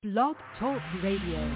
Blog Talk Radio.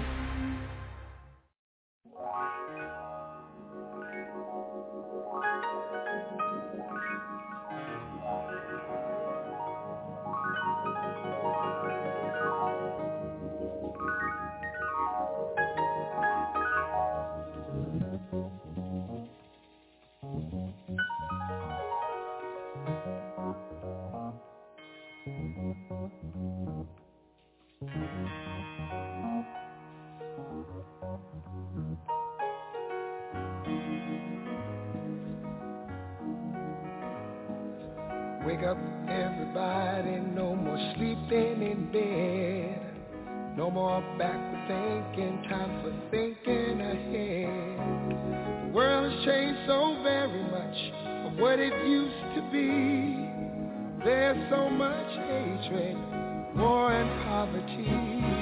Wake up, everybody, no more sleeping in bed. No more backward thinking, time for thinking ahead. The world has changed so very much from what it used to be. There's so much hatred, war and poverty.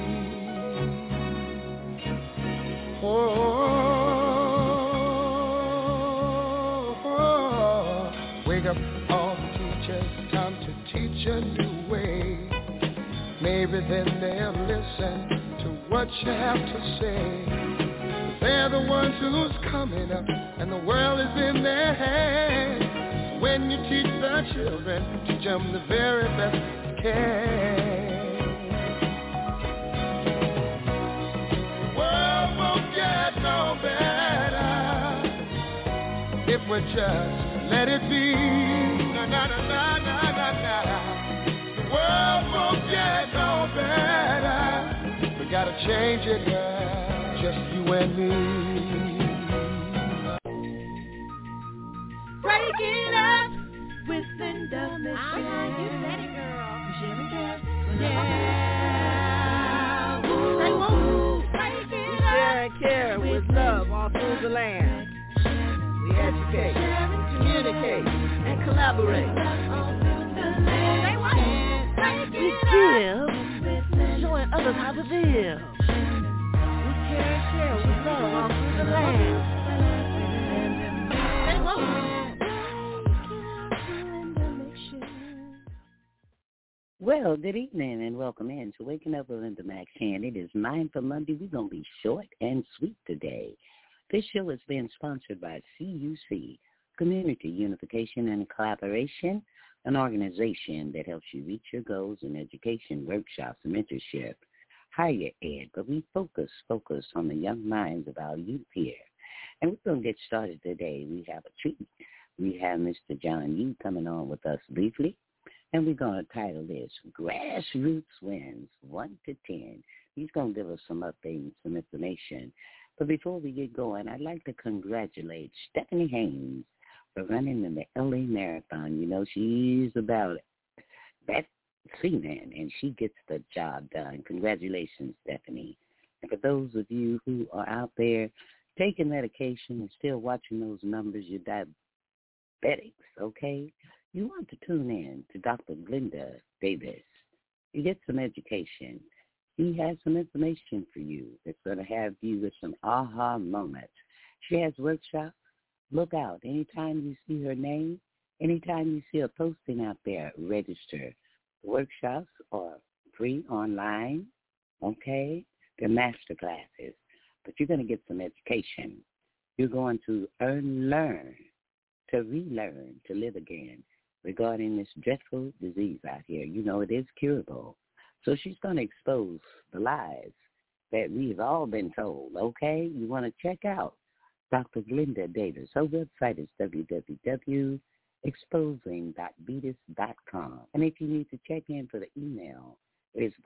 Wake up, all the teachers, time to teach a new way. Maybe then they'll listen to what you have to say. They're the ones who's coming up, and the world is in their hands. When you teach the children, teach them the very best you can. The world won't get no better if we just let it be. Na na na na na na na. The world won't get no better. We gotta change it, girl. Just you and me. Break it up with Linda Mission. You said it, girl. Yeah. Say woo. Break it Share and care with love all through the land. We educate, communicate, and collaborate. Say what? We give, showing others how to live. We care and share with love all through the land. Say what? Well, good evening and welcome in to Waking Up with Linda McShann. It is Mindful Monday. We're going to be short and sweet today. This show is being sponsored by CUC, Community Unification and Collaboration, an organization that helps you reach your goals in education, workshops, and mentorship, higher ed, but we focus on the young minds of our youth here. And we're going to get started today. We have a treat. We have Mr. John Yu coming on with us briefly. And we're going to title this, Grassroots Wins, 1 to 10. He's going to give us some updates, some information. But before we get going, I'd like to congratulate Stephanie Haynes for running in the LA Marathon. You know, she's about it. That's seaman, and she gets the job done. Congratulations, Stephanie. And for those of you who are out there taking medication and still watching those numbers, you're diabetics, okay? You want to tune in to Dr. Glenda Davis. You get some education. He has some information for you that's going to have you with some aha moments. She has workshops. Look out. Anytime you see her name, anytime you see a posting out there, register. The workshops are free online, okay? They're master classes. But you're going to get some education. You're going to learn, to relearn, to live again regarding this dreadful disease out here. You know, it is curable. So she's going to expose the lies that we've all been told, okay? You want to check out Dr. Glenda Davis. Her website is www.exposing.beatus.com. And if you need to check in for the email, it is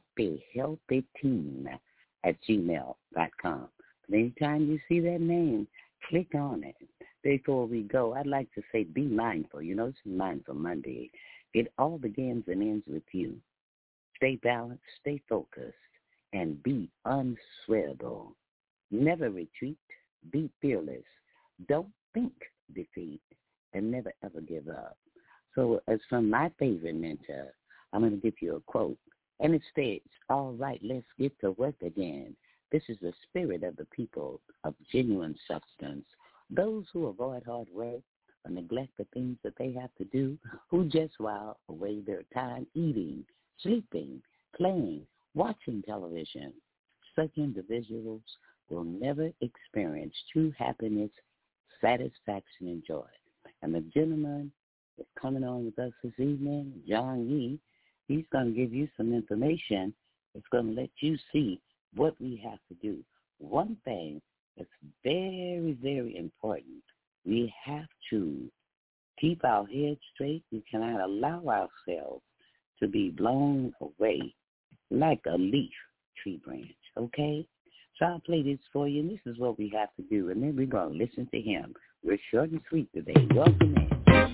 thehappyhealthyteam@gmail.com. But anytime you see that name, click on it. Before we go, I'd like to say be mindful. You know, it's Mindful Monday. It all begins and ends with you. Stay balanced, stay focused, and be unswearable. Never retreat. Be fearless. Don't think defeat, and never, ever give up. So as from my favorite mentor, I'm going to give you a quote, and it states, all right, let's get to work again. This is the spirit of the people of genuine substance. Those who avoid hard work or neglect the things that they have to do, who just while away their time eating, sleeping, playing, Watching television, such individuals will never experience true happiness, satisfaction, and joy. And the gentleman that's coming on with us this evening, John Yee, he's going to give you some information that's going to let you see what we have to do. One thing that's very, very important, we have to keep our heads straight. We cannot allow ourselves to be blown away like a leaf tree branch, okay? So I'll play this for you, and this is what we have to do, and then we're going to listen to him. We're short and sweet today. Welcome in.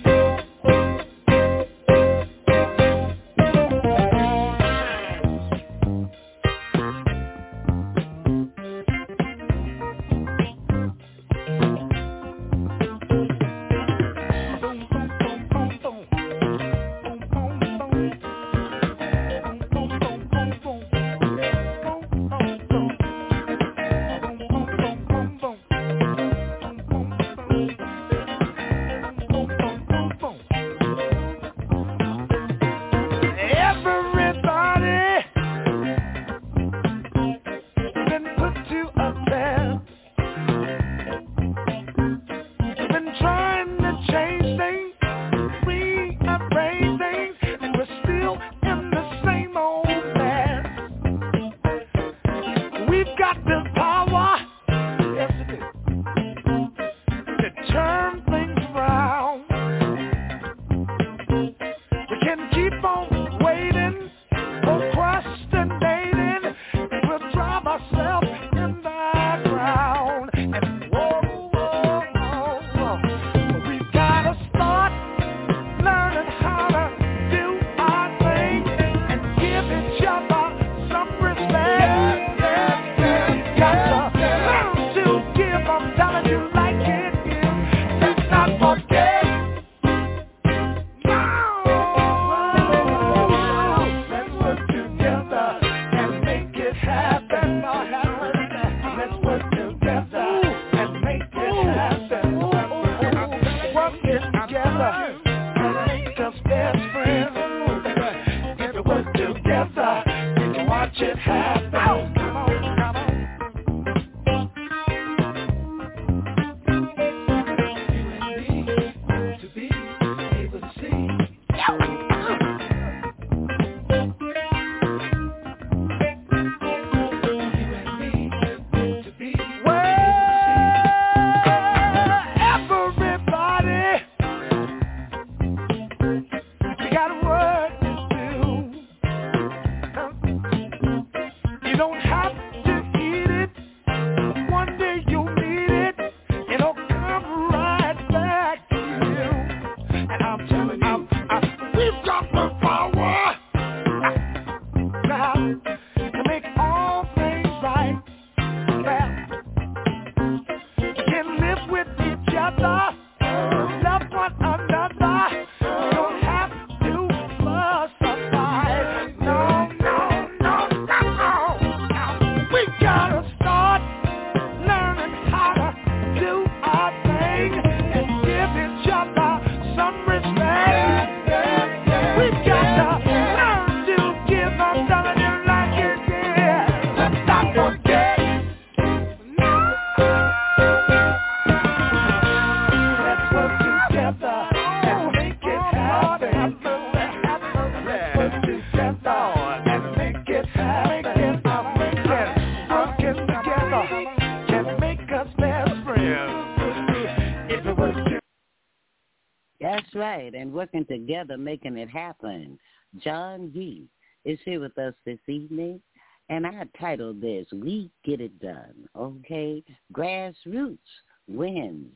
And working together, making it happen. John Yee is here with us this evening, and I titled this, We Get It Done, okay? Grassroots wins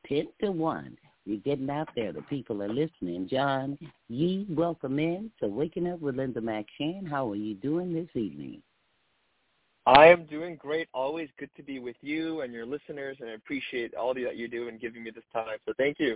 10-1. You're getting out there. The people are listening. John Yee, welcome in to Waking Up with Linda McShann. How are you doing this evening? I am doing great. Always good to be with you and your listeners, and I appreciate all that you do and giving me this time. So thank you.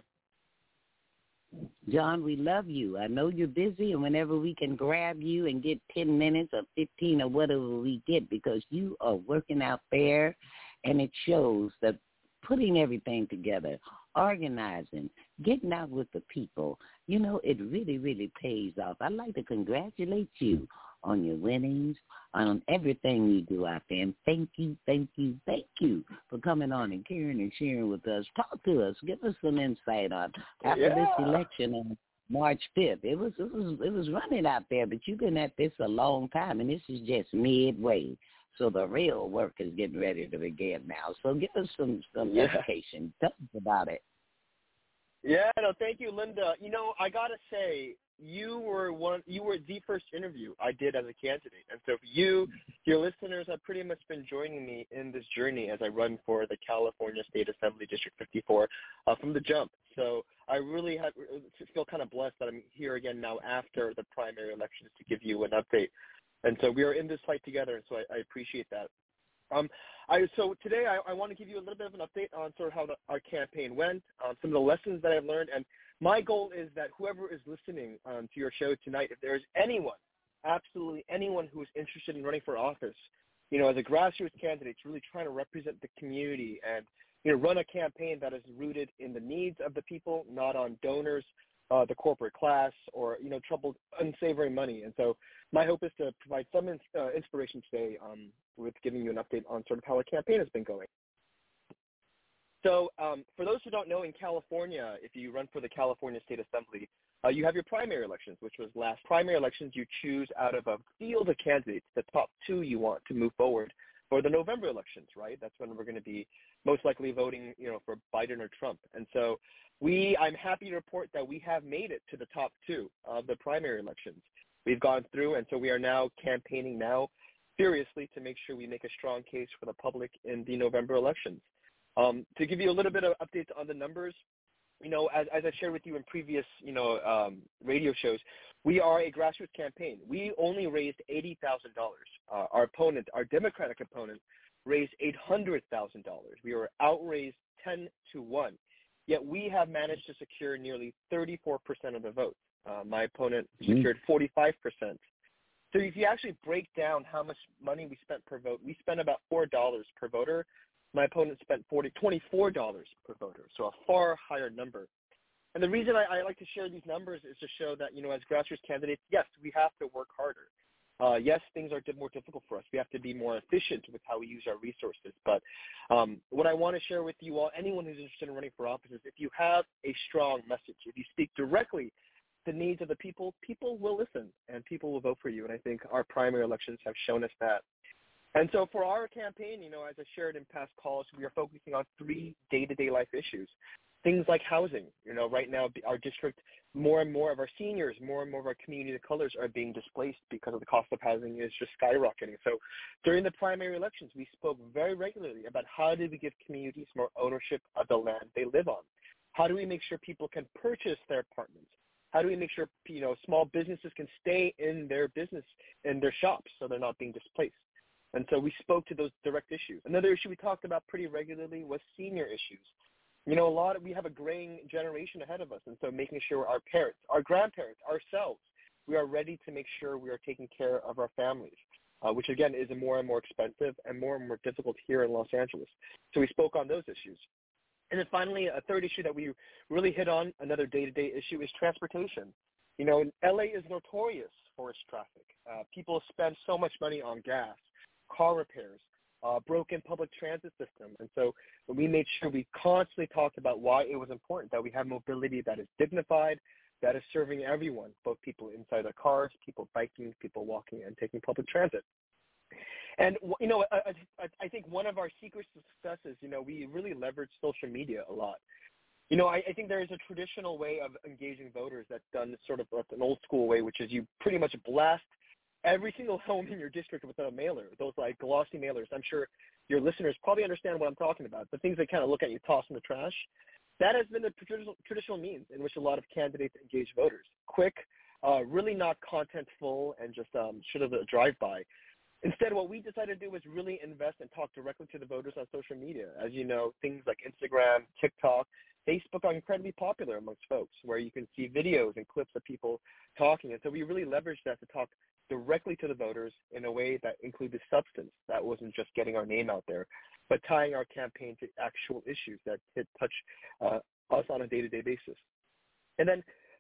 John, we love you. I know you're busy, and whenever we can grab you and get 10 minutes or 15 or whatever we get, because you are working out there, and it shows that putting everything together, organizing, getting out with the people, you know, it really, really pays off. I'd like to congratulate you on your winnings, on everything you do out there. And thank you for coming on and caring and sharing with us. Talk to us. Give us some insight on after this election on March 5th. It was running out there, but you've been at this a long time, and this is just midway. So the real work is getting ready to begin now. So give us some education. Tell us about it. Yeah, no, thank you, Linda. I gotta say, you were the first interview I did as a candidate, and so your listeners have pretty much been joining me in this journey as I run for the California State Assembly District 54 from the jump. So I really feel kind of blessed that I'm here again now after the primary elections to give you an update. And so we are in this fight together, and so I appreciate that. So today I want to give you a little bit of an update on sort of how our campaign went, some of the lessons that I've learned, and my goal is that whoever is listening to your show tonight, if there is anyone, absolutely anyone who is interested in running for office, as a grassroots candidate, really trying to represent the community and run a campaign that is rooted in the needs of the people, not on donors, the corporate class, or troubled, unsavory money. And so my hope is to provide some inspiration today with giving you an update on sort of how our campaign has been going. So for those who don't know, in California, if you run for the California State Assembly, you have your primary elections, which was last. Primary elections, you choose out of a field of candidates, the top two you want to move forward for the November elections, right? That's when we're going to be most likely voting, for Biden or Trump. And so I'm happy to report that we have made it to the top two of the primary elections. We've gone through, and so we are now campaigning seriously to make sure we make a strong case for the public in the November elections. To give you a little bit of updates on the numbers, as I shared with you in previous, radio shows, we are a grassroots campaign. We only raised $80,000. Our opponent, our Democratic opponent, raised $800,000. We were outraised 10-1. Yet we have managed to secure nearly 34% of the vote. My opponent secured 45%. So if you actually break down how much money we spent per vote, we spent about $4 per voter. My opponent spent $24 per voter, so a far higher number. And the reason I like to share these numbers is to show that, as grassroots candidates, yes, we have to work harder. Yes, things are more difficult for us. We have to be more efficient with how we use our resources. But what I want to share with you all, anyone who's interested in running for office, is if you have a strong message, if you speak directly to the needs of the people, people will listen and people will vote for you. And I think our primary elections have shown us that. And so for our campaign, as I shared in past calls, we are focusing on 3 day-to-day life issues. Things like housing. Right now, our district, more and more of our seniors, more and more of our community of colors are being displaced because of the cost of housing is just skyrocketing. So during the primary elections, we spoke very regularly about how do we give communities more ownership of the land they live on? How do we make sure people can purchase their apartments? How do we make sure, small businesses can stay in their business, in their shops, so they're not being displaced? And so we spoke to those direct issues. Another issue we talked about pretty regularly was senior issues. We have a graying generation ahead of us, and so making sure our parents, our grandparents, ourselves, we are ready to make sure we are taking care of our families, which again is more and more expensive and more difficult here in Los Angeles. So we spoke on those issues. And then finally, a third issue that we really hit on, another day-to-day issue, is transportation. LA is notorious for its traffic. People spend so much money on gas, car repairs, broken public transit system. And so we made sure we constantly talked about why it was important that we have mobility that is dignified, that is serving everyone, both people inside their cars, people biking, people walking, and taking public transit. And, I think one of our secrets to success is, we really leverage social media a lot. I think there is a traditional way of engaging voters that's done sort of an old school way, which is you pretty much blast every single home in your district with a mailer, those like glossy mailers. I'm sure your listeners probably understand what I'm talking about, the things they kind of look at you, toss in the trash. That has been the traditional means in which a lot of candidates engage voters. Quick, really not contentful, and just sort of a drive-by. Instead, what we decided to do was really invest and talk directly to the voters on social media. As you know, things like Instagram, TikTok, Facebook are incredibly popular amongst folks, where you can see videos and clips of people talking. And so we really leveraged that to talk directly to the voters in a way that included substance, that wasn't just getting our name out there, but tying our campaign to actual issues that touch us on a day-to-day basis. And then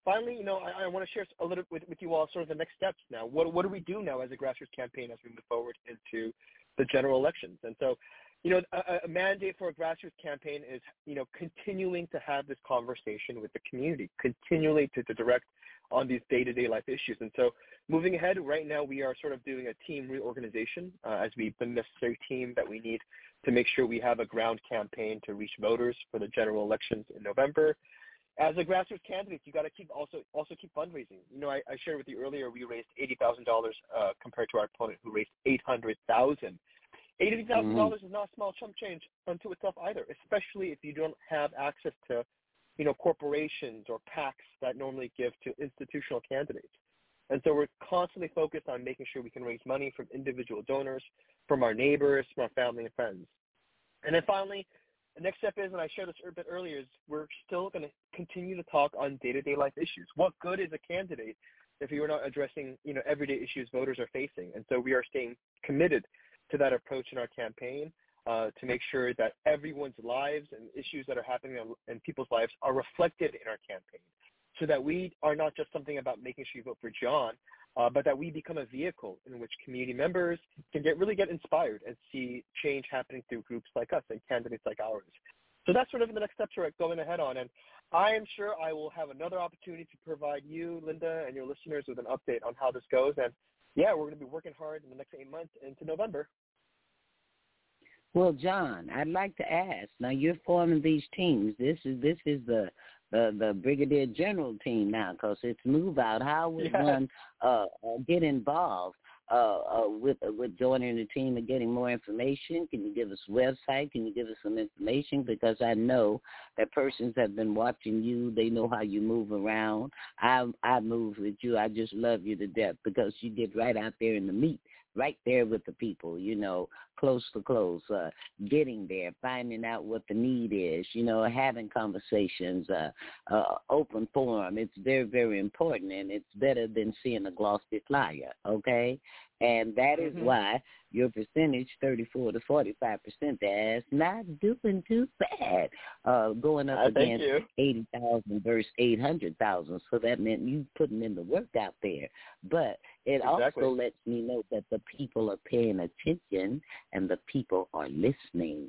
finally, I want to share a little with you all sort of the next steps now. What do we do now as a grassroots campaign as we move forward into the general elections? And so, a mandate for a grassroots campaign is, continuing to have this conversation with the community, continually to direct on these day-to-day life issues. And so moving ahead, right now we are sort of doing a team reorganization as we build the necessary team that we need to make sure we have a ground campaign to reach voters for the general elections in November. As a grassroots candidate, you got to keep keep fundraising. I shared with you earlier, we raised $80,000 compared to our opponent who raised $800,000. $80,000 is not a small chump change unto itself either, especially if you don't have access to, corporations or PACs that normally give to institutional candidates. And so we're constantly focused on making sure we can raise money from individual donors, from our neighbors, from our family and friends. And then finally, the next step is, and I shared this a bit earlier, is we're still going to continue to talk on day-to-day life issues. What good is a candidate if you are not addressing, everyday issues voters are facing? And so we are staying committed to that approach in our campaign to make sure that everyone's lives and issues that are happening in people's lives are reflected in our campaign, so that we are not just something about making sure you vote for John, but that we become a vehicle in which community members can really get inspired and see change happening through groups like us and candidates like ours. So that's sort of the next steps we're going ahead on. And I am sure I will have another opportunity to provide you, Linda, and your listeners with an update on how this goes. And, yeah, we're going to be working hard in the next 8 months into November. Well, John, I'd like to ask, now you're forming these teams. This is the Brigadier General team now, because it's Move Out. How would one get involved with joining the team and getting more information? Can you give us a website? Can you give us some information? Because I know that persons have been watching you. They know how you move around. I move with you. I just love you to death because you get right out there in the meat, right there with the people, close to close, getting there, finding out what the need is, having conversations, open forum. It's very, very important, and it's better than seeing a glossy flyer, okay? And that is why your percentage, 34 to 45%, that's not doing too bad, going up against 80,000 versus 800,000. So that meant you putting in the work out there. But it also lets me know that the people are paying attention and the people are listening,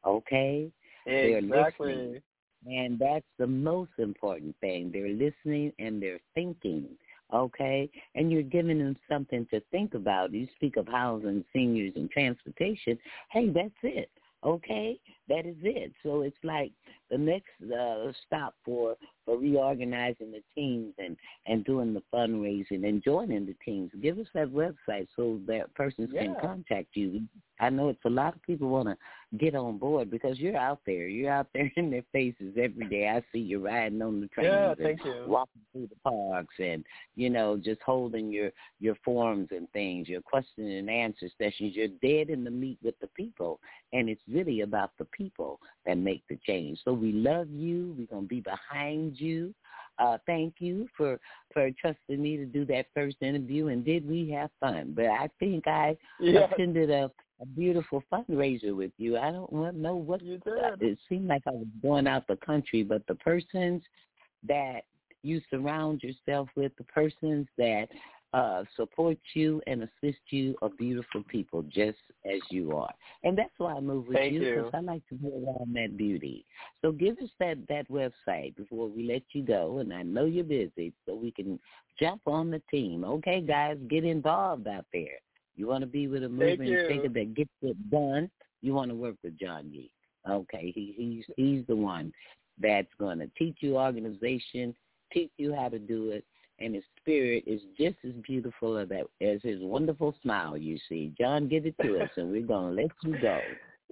okay? They're listening. And that's the most important thing. They're listening and they're thinking. Okay, and you're giving them something to think about. You speak of housing, seniors, and transportation. Hey, that's it. Okay, that is it. So it's like the next stop for reorganizing the teams and doing the fundraising and joining the teams. Give us that website so that persons can contact you. I know it's a lot of people want to get on board because you're out there. You're out there in their faces every day. I see you riding on the trains and walking through the parks and, just holding your forums and things, your question and answer sessions. You're dead in the meat with the people, and it's really about the people that make the change. So we love you. We're going to be behind you. Thank you for trusting me to do that first interview, and did we have fun? But I think I attended a beautiful fundraiser with you. I don't know what you did. It seemed like I was going out the country, but the persons that you surround yourself with, the persons that support you and assist you are beautiful people, just as you are. And that's why I move with you, because I like to be around that beauty. So give us that website before we let you go, and I know you're busy, so we can jump on the team. Okay, guys, get involved out there. You want to be with a movement and shaker that gets it done, you want to work with John Yee. Okay, he's the one that's going to teach you organization, teach you how to do it, and his spirit is just as beautiful as his wonderful smile, you see. John, give it to us, and we're going to let you go.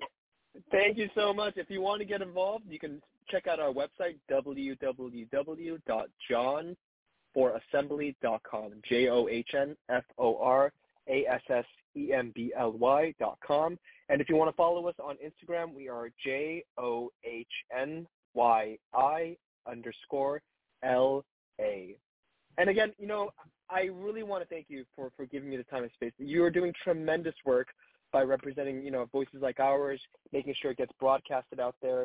Thank you so much. If you want to get involved, you can check out our website, www.johnforassembly.com, JOHNFORASSEMBLY.com. And if you want to follow us on Instagram, we are JOHNYI_LA. And again, I really want to thank you for giving me the time and space. You are doing tremendous work by representing, voices like ours, making sure it gets broadcasted out there.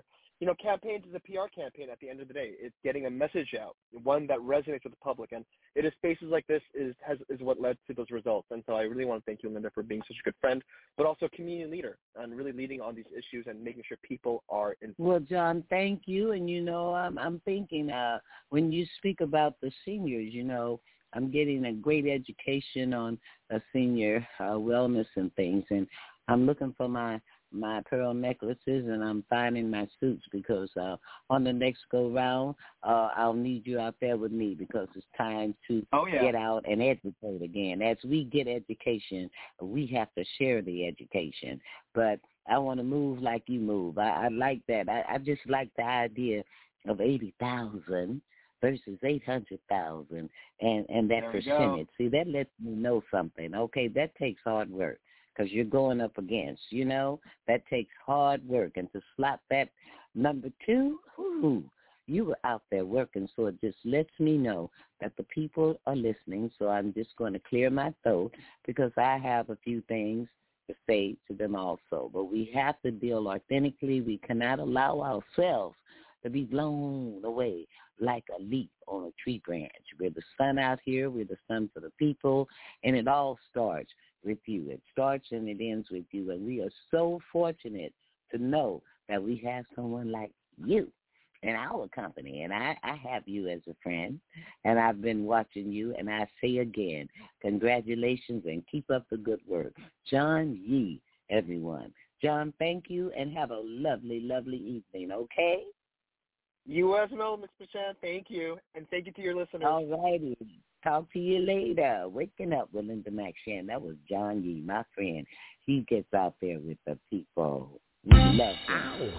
campaigns is a PR campaign at the end of the day. It's getting a message out, one that resonates with the public. And it is spaces like this is what led to those results. And so I really want to thank you, Linda, for being such a good friend, but also a community leader and really leading on these issues and making sure people are informed. Well, John, thank you. And, I'm thinking when you speak about the seniors, I'm getting a great education on senior wellness and things. And I'm looking for my pearl necklaces, and I'm finding my suits because on the next go-round, I'll need you out there with me because it's time to get out and educate again. As we get education, we have to share the education. But I want to move like you move. I like that. I just like the idea of 80,000 versus 800,000 and that percentage. See, that lets me know something. Okay, that takes hard work. Because you're going up against, that takes hard work. And to slot that number 2, you were out there working. So it just lets me know that the people are listening. So I'm just going to clear my throat because I have a few things to say to them also. But we have to deal authentically. We cannot allow ourselves to be blown away like a leaf on a tree branch. We're the sun out here. We're the sun for the people. And it all starts with you. It starts and it ends with you. And we are so fortunate to know that we have someone like you in our company. And I have you as a friend, and I've been watching you. And I say again, congratulations and keep up the good work. John Yee, everyone. John, thank you, and have a lovely, lovely evening, okay? You as well, Ms. Bashan. Thank you. And thank you to your listeners. All righty. Talk to you later. Waking Up with Linda McShann. That was John Yee, my friend. He gets out there with the people. We love him.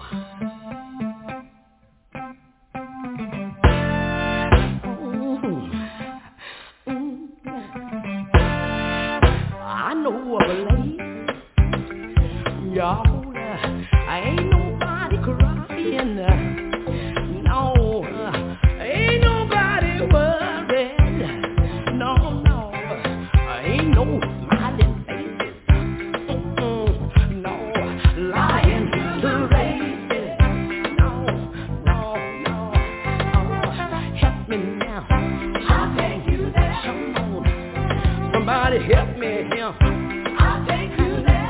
I know I believe, y'all, I ain't nobody crying. No, ain't nobody worried. No, ain't no smiling faces. No, lying to races. No, help me now. I'll take you there. Come on, somebody help me here. I'll take you there.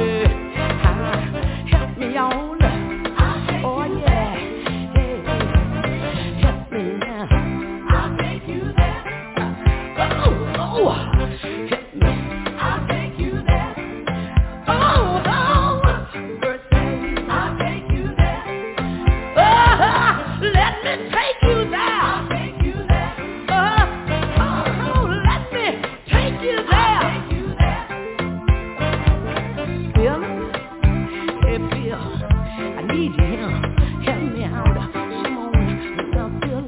Help me on. Oh yeah. Help me now. I'll take you there. Oh, help me. I'll take you there. Oh, birthday. I'll take you there. Let me take you there. I'll take you there. Let me take you there. I'll take you there. Bill, hey Bill, I need you here. Help me out. Come on, now Bill.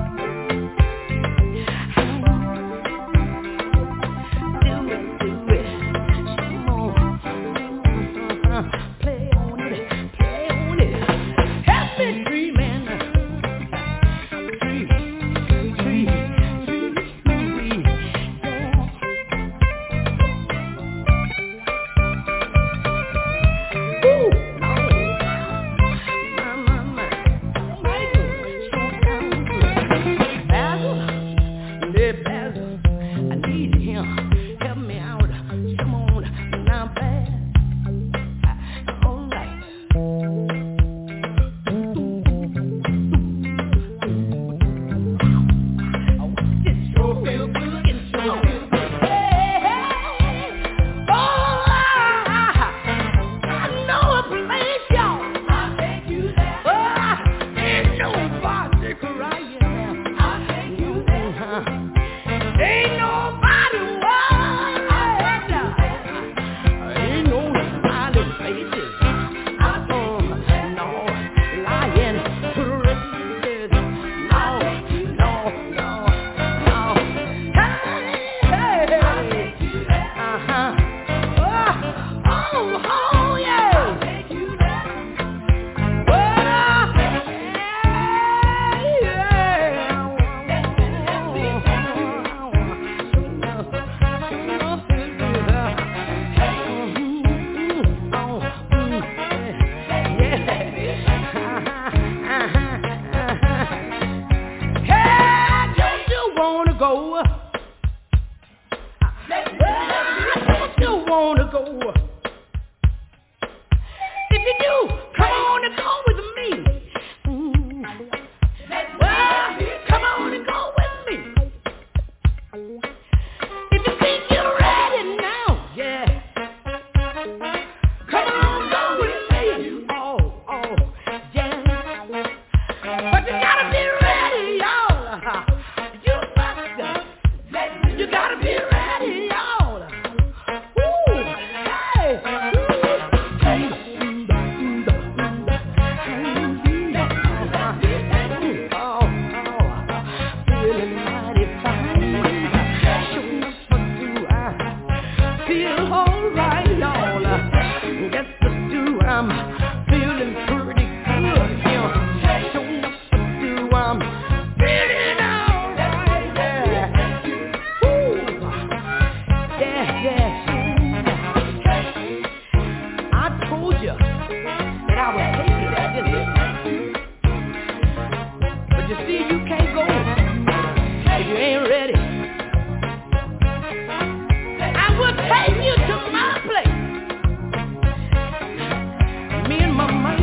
Do it. Come on. Play on it. Help me dreaming. Dream. Ooh, my. Basil, I need you here. Help me out. Come on, now, Basil. All right. It sure feel good. It sure feel good. Hey. Oh, I know a place, y'all. I'll take you there. Ain't nobody crying now. I'll take you there. Ain't nobody worried. Ain't no smiling faces. No, lying to races. No. Hey. Oh, yeah. I told you that I would take you there, didn't I? But you see, you can't go if you ain't ready. I will take you to my place. Me and my man.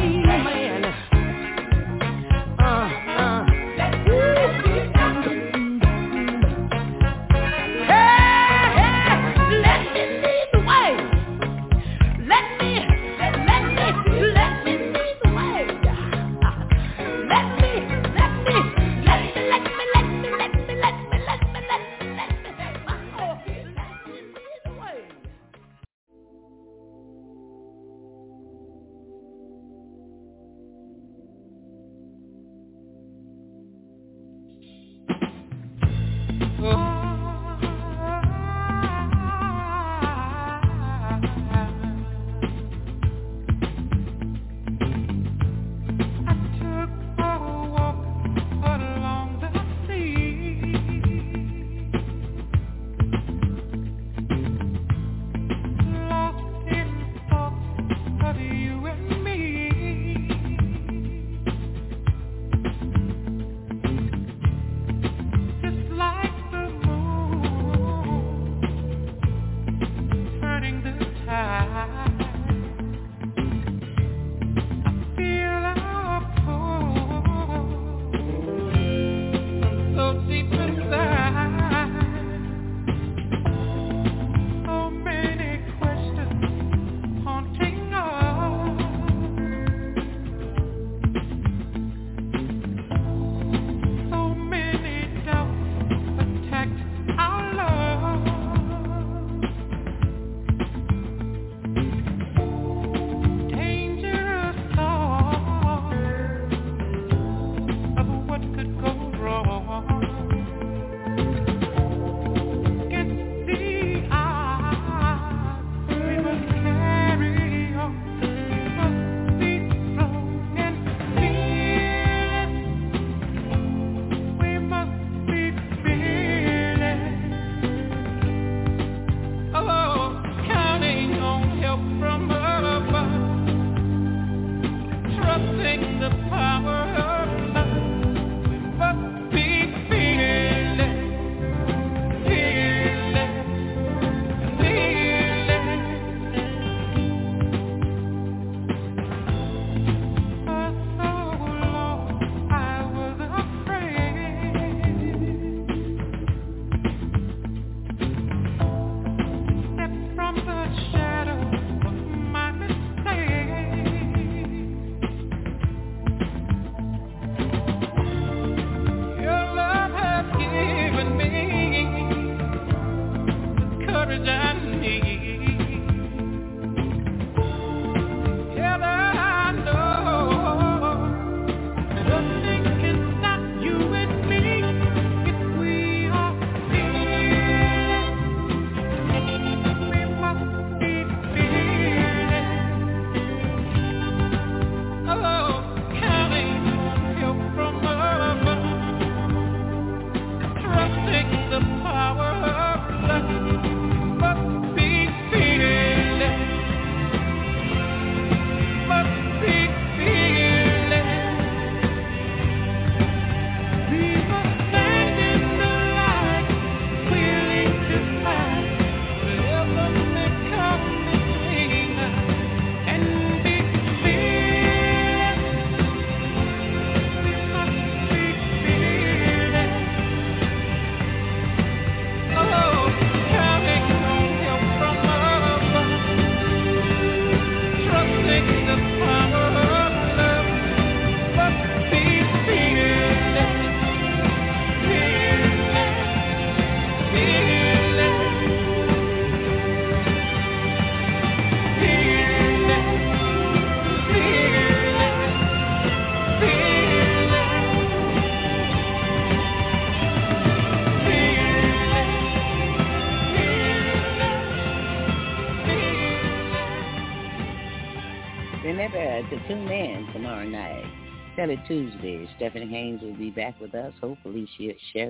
Remember to tune in tomorrow night. Tell It Tuesday. Stephanie Haynes will be back with us. Hopefully she'll share that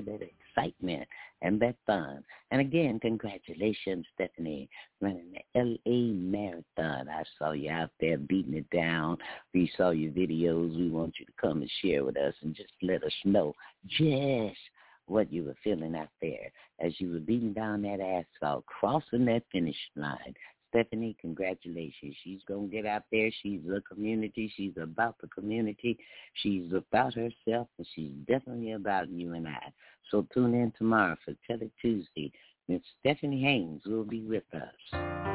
excitement and that fun. And again, congratulations, Stephanie, running the L.A. Marathon. I saw you out there beating it down. We saw your videos. We want you to come and share with us and just let us know just what you were feeling out there as you were beating down that asphalt, crossing that finish line. Stephanie, congratulations. She's going to get out there. She's the community. She's about the community. She's about herself, and she's definitely about you and I. So tune in tomorrow for Tell It Tuesday. Miss Stephanie Haynes will be with us.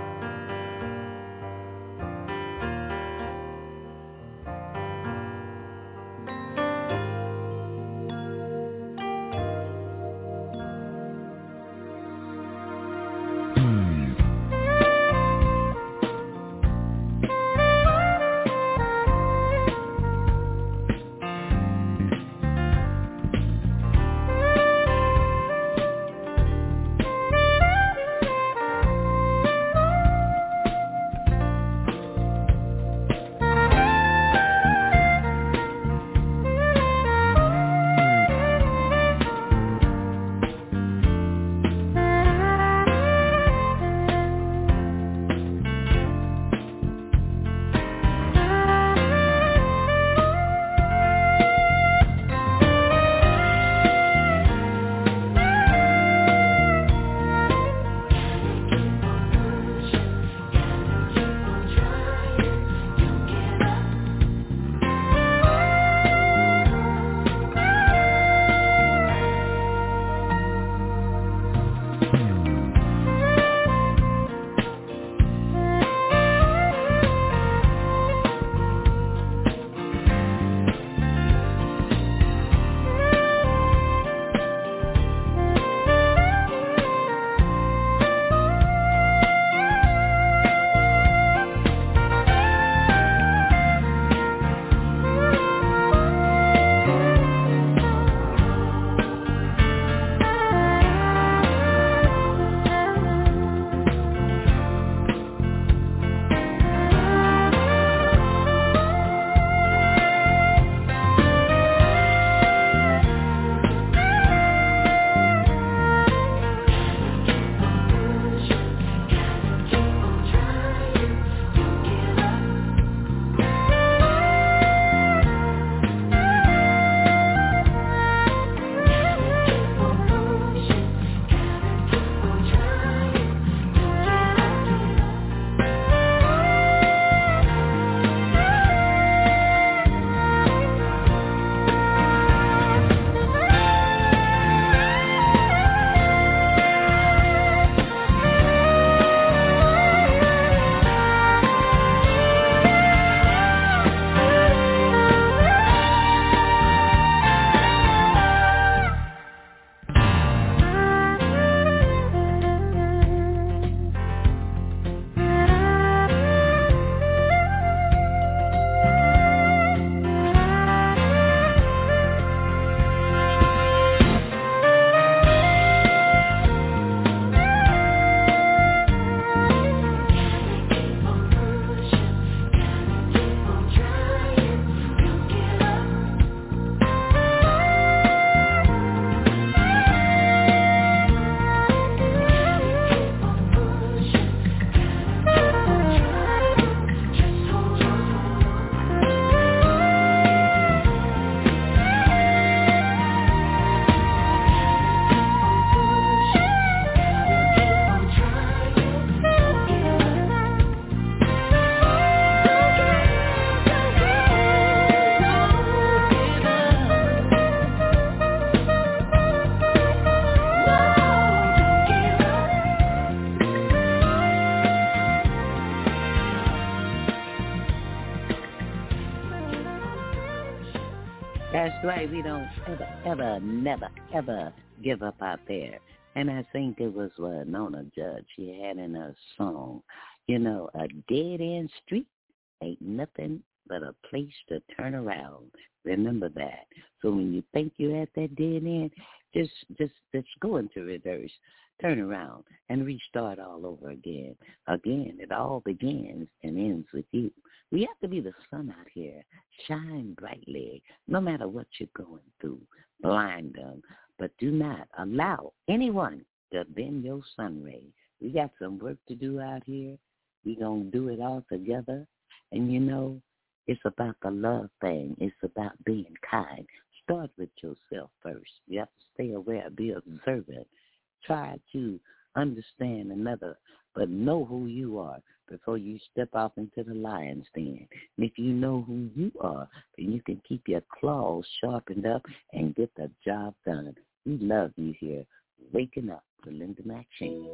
That's right. We don't never, ever give up out there. And I think it was Nona Judge. She had in her song, you know, a dead-end street ain't nothing but a place to turn around. Remember that. So when you think you're at that dead end, just go into reverse, turn around, and restart all over again. Again, it all begins and ends with you. We have to be the sun out here. Shine brightly, no matter what you're going through. Blind them. but do not allow anyone to bend your sun ray. We got some work to do out here. We're going to do it all together. And, you know, it's about the love thing. It's about being kind. Start with yourself first. You have to stay aware, be observant. Try to understand another, but know who you are before you step off into the lion's den. And if you know who you are, then you can keep your claws sharpened up and get the job done. We love you here. Waking Up with Linda McShane.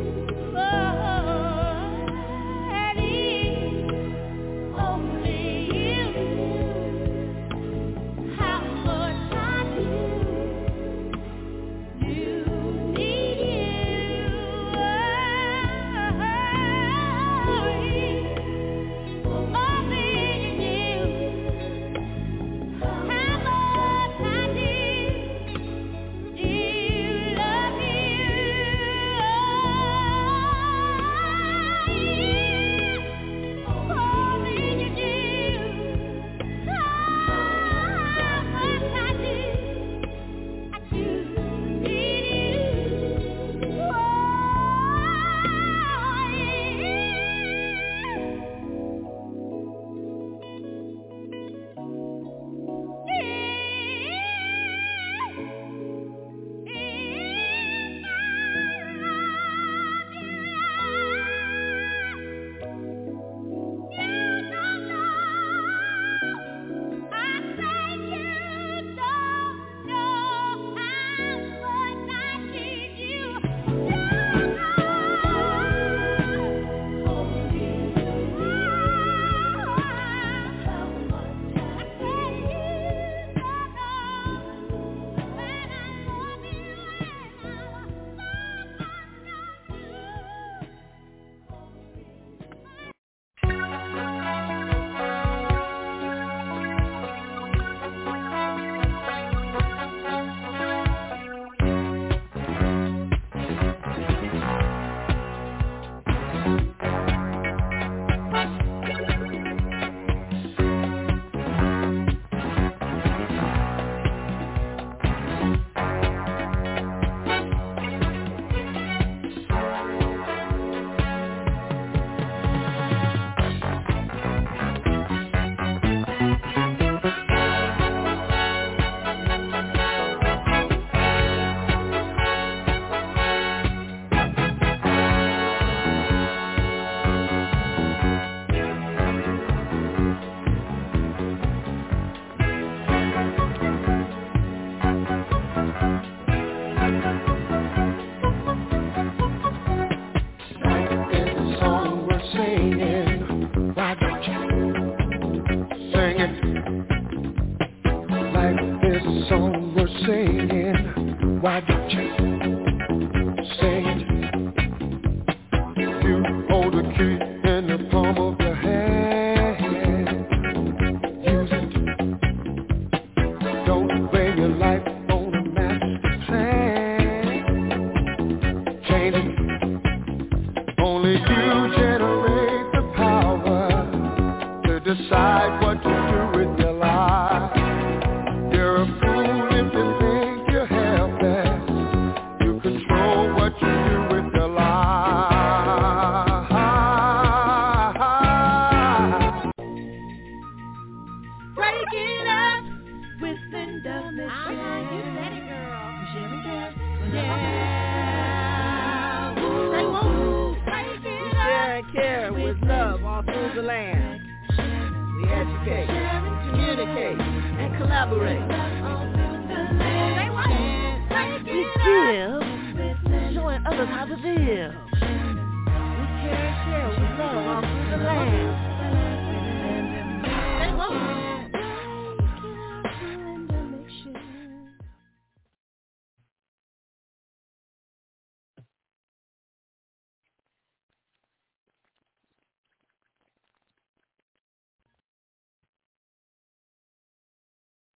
Only Why don't you sing it? You hold the key in the palm of your hand. Use it. Don't blame your life on a master plan. Change it. Only you generate the power to decide what to do with your life. You're a fool if you think you're helpless. You control what you do with your life. Break it up with Linda Michelle. You said it, girl. Michelle Cass. Yeah. Say woo. Break it Share up. and care with love all through the land. We educate, communicate, and collaborate. Say what? Break We it up. give, showing others how to live.